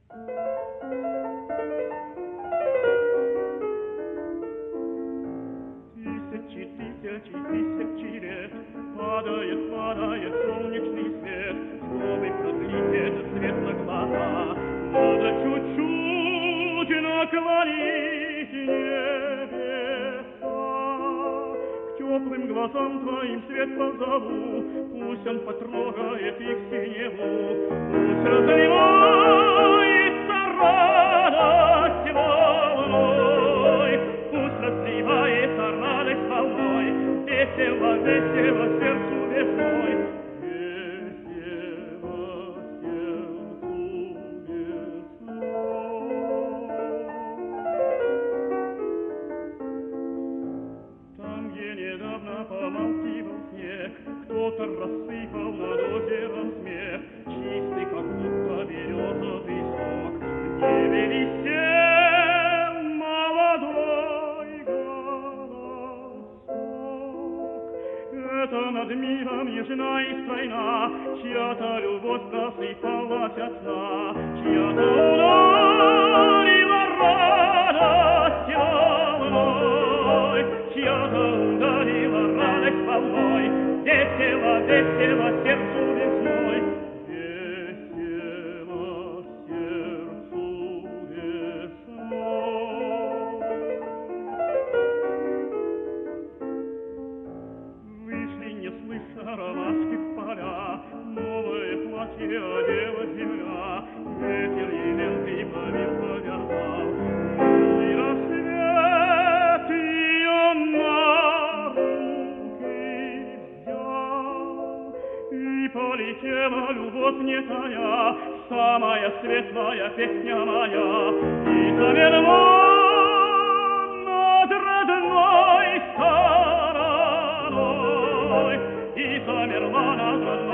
Тысячи лет падает, падает солнечный свет, чтобы продлить этот свет на глаза. Надо чуть-чуть наклонить небеса. К теплым глазам твоим свет позову, пусть он потрогает их синеву, пусть разливается радость волной, пусть разливается радость волной. Весело, весело сердцу весной, весело сердцу весной. Там, где недавно помалкивал снег, кто-то рассыпал над озером смех, чистый, как будто березовый сок. В небе висел молодой голосок. Это над миром нежна и стройна, чья-то любовь просыпалась от сна, чья-то ударила радость волной, чья-то ударила радость волной. Весело, весело сердцу весной, весело сердцу весной. Вышли, не слыша ромашки в поля, новое платье одела земля, ветер ей лентой повел, повязал. Милый рассвет ее на руки взял, и полетела любовь не тая, самая светлая песня моя, и замерла над родной стороной, и замерла над родной.